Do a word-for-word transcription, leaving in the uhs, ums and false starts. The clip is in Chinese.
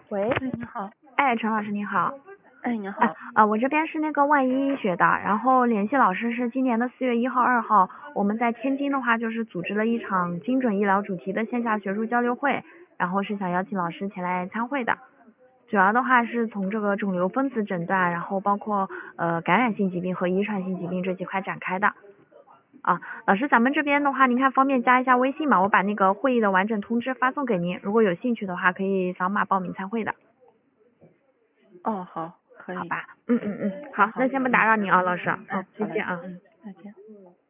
喂， 哎，你好。 哎，陈老师你好。 哎，你好。 啊、呃，我这边是那个万一医学的，然后联系老师是今年的四月一号、二号，我们在天津的话就是组织了一场精准医疗主题的线下学术交流会，然后是想邀请老师前来参会的。主要的话是从这个肿瘤分子诊断，然后包括呃感染性疾病和遗传性疾病这几块展开的。啊，老师，咱们这边的话，您看方便加一下微信吗？我把那个会议的完整通知发送给您，如果有兴趣的话，可以扫码报名参会的。 哦，好，可以。 好吧，嗯嗯嗯，好， 好那先不打扰您啊，老师， 哎， 嗯，再见啊。 嗯，再见。